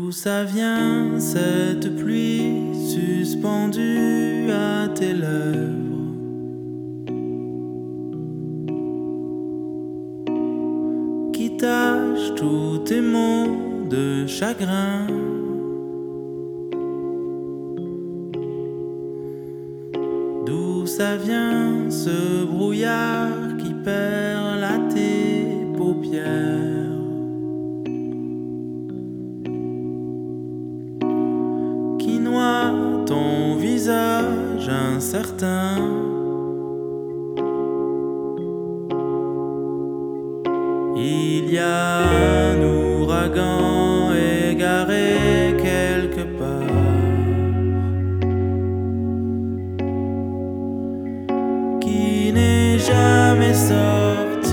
D'où ça vient cette pluie suspendue à tes lèvres, qui tache tous tes mots de chagrin? D'où ça vient ce brouillard qui perle à tes paupières, qui noie ton visage incertain? Il y a un ouragan égaré quelque part, qui n'est jamais sorti.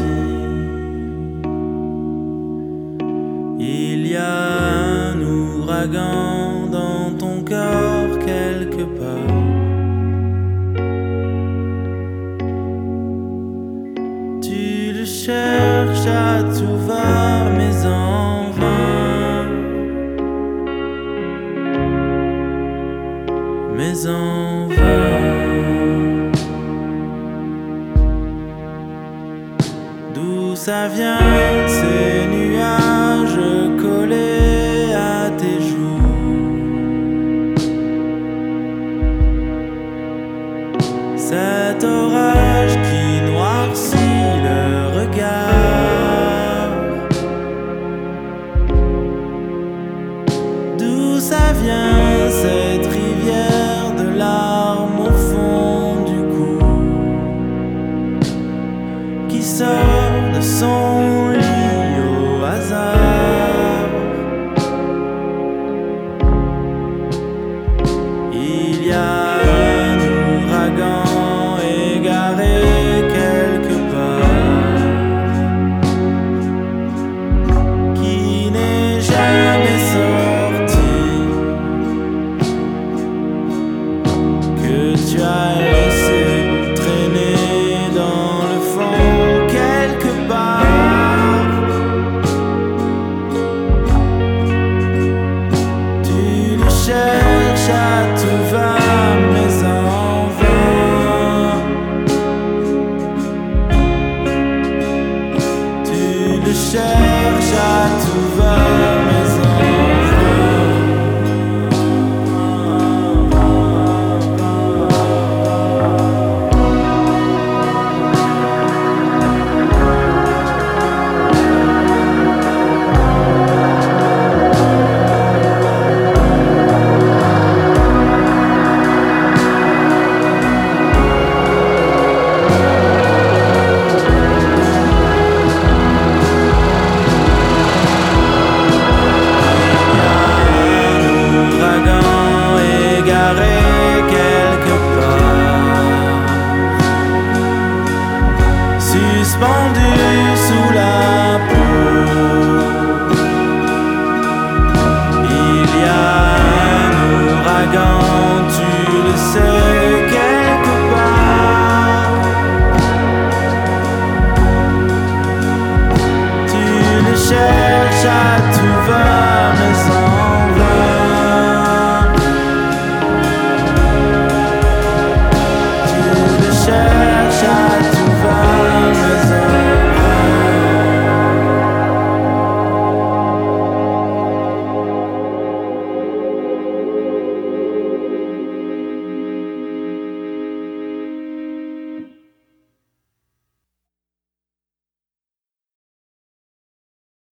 Il y a un ouragan dans ton corps quelque part. Tu le cherches à tout va, mais en vain, mais en vain. D'où ça vient ces nuages collés à tes joues, cet orage qui noircit le regard? D'où ça vient cette rivière de larmes au fond du cou, qui sort de son lit au hasard? Il y a un ouragan égaré quelque part, qui n'est jamais sorti, que tu as laissé traîner dans le fond quelque part. Tu le cherches